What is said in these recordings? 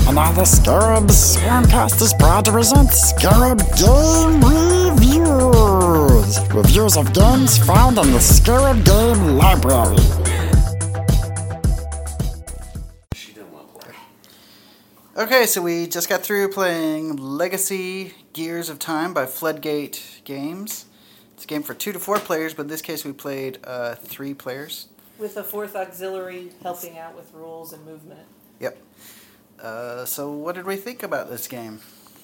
And now the Scarabs Swarmcast is proud to present Scarab Game Reviews! Reviews of games found in the Scarab Game Library. She didn't want to play. Okay, so we just got through playing Legacy Gears of Time by Floodgate Games. It's a game for 2 to 4 players, but in this case we played 3 players. With a 4th auxiliary helping out with rules and movement. Yep. So what did we think about this game?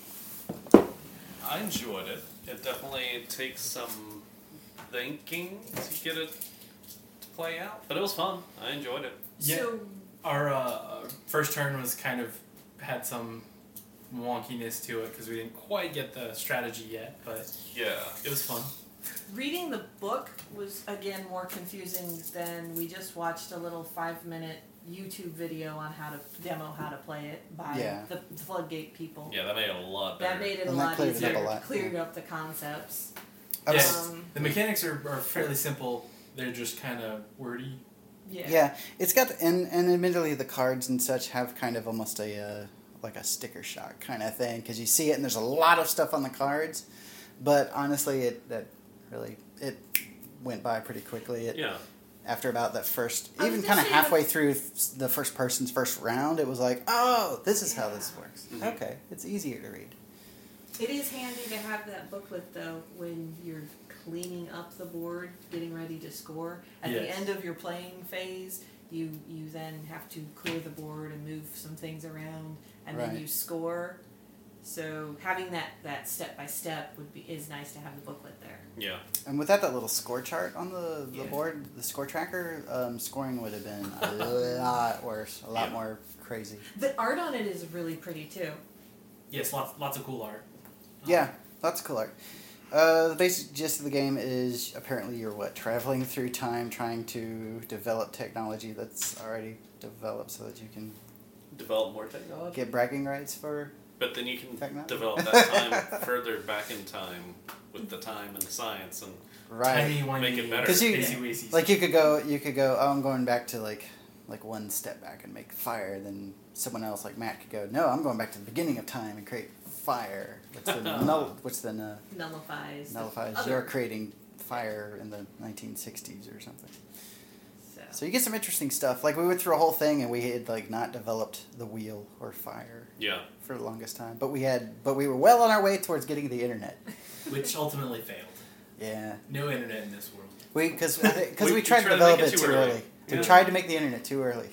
I enjoyed it. It definitely takes some thinking to get it to play out, but it was fun. I enjoyed it. Yeah, So, our first turn was kind of had some wonkiness to it because we didn't quite get the strategy yet, but Yeah. it was fun. reading the book was, again, more confusing than we just watched a little 5-minute YouTube video on how to demo how to play it by Yeah. the Floodgate people. Yeah, that made it a lot better. That made it a And that lot cleared it easier. up a lot, Cleared yeah. up the concepts. I was- The mechanics are fairly simple. They're just kind of wordy. Yeah, it's got, and admittedly the cards and such have kind of almost a, like a sticker shock kind of thing, because you see it and there's a lot of stuff on the cards, but honestly it went by pretty quickly. Yeah. After about that first, I was even gonna kind of say halfway through the first person's first round, it was like, oh, this is how this works. Mhm. Okay, it's easier to read. It is handy to have that booklet, though, when you're cleaning up the board, getting ready to score. At the Yes. end of your playing phase, you then have to clear the board and move some things around, and then Right. you score. So having that step by step is nice to have the booklet there. Yeah. And without that little score chart on the Yeah. board, the score tracker, scoring would have been a lot worse, a lot Yeah. more crazy. The art on it is really pretty too. Yes, lots of cool art. Yeah, lots of cool art. The basic gist of the game is apparently you're traveling through time, trying to develop technology that's already developed so that you can Develop more technology. get bragging rights for. But then you can Technology. develop that time further back in time with the time and science and Right. Tiny, Make it better. 'Cause you- Basie-wasie Like stuff. you could go. Oh, I'm going back to like one step back and make fire. Then someone else like Matt could go. No, I'm going back to the beginning of time and create fire. Which then nullifies other- you're creating fire in the 1960s or something. So. So you get some interesting stuff. Like we went through a whole thing and we had like not developed the wheel or fire yeah. for the longest time. But we were well on our way towards getting the internet. Which ultimately failed. Yeah. No internet in this world. Because We we tried to tried to develop make it it too too early. early. We Yeah. tried to make the internet too early.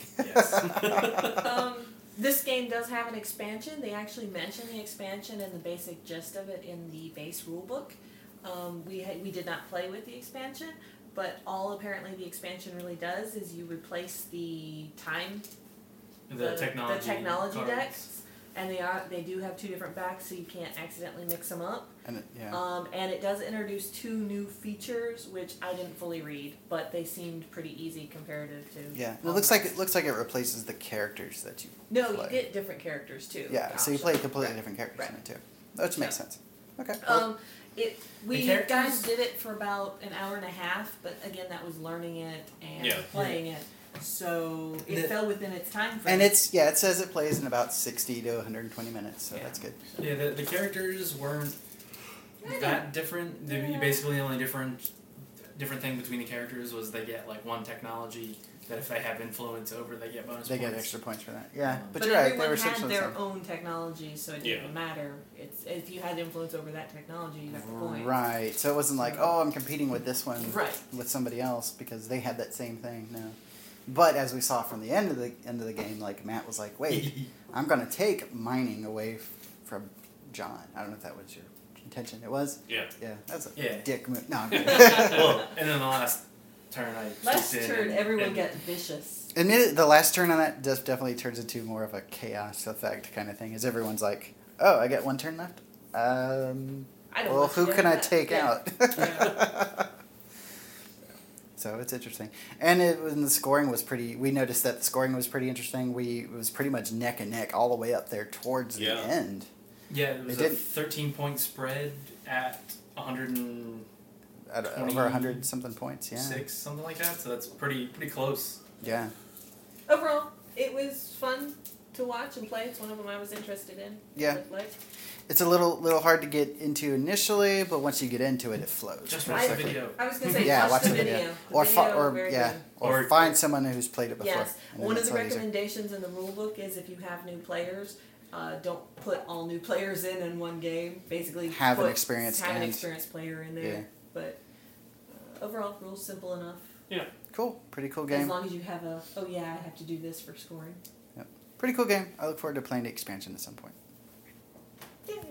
Yes. This game does have an expansion. They actually mention the expansion and the basic gist of it in the base rulebook. We did not play with the expansion, but all apparently the expansion really does is you replace the time, the technology cards. decks, and they do have 2 different backs, so you can't accidentally mix them up. And yeah. And it does introduce 2 new features, which I didn't fully read, but they seemed pretty easy comparative to. Yeah, it looks like it replaces the characters that you No, play. you get different characters too. Yeah, so you Options. play completely Right. different characters Right. in it too, which makes sense. Okay. We characters- guys did it for about an hour and a half, but again, that was learning it and Yeah. playing it, so it fell within its time frame. And it says it plays in about 60 to 120 minutes, so Yeah. that's good. Yeah, the characters weren't that different. Basically, the only different thing between the characters was they get like one technology that if they have influence over, they get bonus They points. get extra points for that. Yeah, but but you're right. They everyone were had essentially their the same. own technology, so it didn't Yeah. matter. It's if you had influence over that technology, you got the point. Right. So it wasn't like, oh, I'm competing with this one Right. with somebody else because they had that same thing. No. But as we saw from the end of the game, like Matt was like, wait, I'm going to take mining away from John. I don't know if that was your intention. It was? Yeah. Yeah. That's a Yeah. dick move. No, I'm kidding. Well, and then the last turn, I Last swooped in turn, and- everyone and- got vicious. Admit it, the last turn on that just definitely turns into more of a chaos effect kind of thing. As everyone's like, oh, I got 1 turn left? I don't Well, much who get can I that. take Yeah. out? Yeah. So it's interesting. And the scoring was pretty... We noticed that the scoring was pretty interesting. It was pretty much neck and neck all the way up there towards the Yeah. end. Yeah, it was It a didn't- 13-point spread at 106, At over 100-something points, yeah. something like that. So that's pretty close. Yeah. Overall, it was fun to to watch and play. It's one of them I was interested in. Yeah. Like, It's a little hard to get into initially, but once you get into it, it flows. Just pretty watch the quickly. video. I was gonna say, Yeah, watch the the video. The video, very good. or find someone who's played it before. Yes, and then one of it's the a lot easier. recommendations in the rule book is if you have new players, don't put all new players in one game. Basically, Have an put- experienced have an hand. experienced player in there. Yeah. But overall, rules simple enough. Yeah. Cool, pretty cool As game. long as you have a, oh yeah, I have to do this for scoring. Pretty cool game. I look forward to playing the expansion at some point.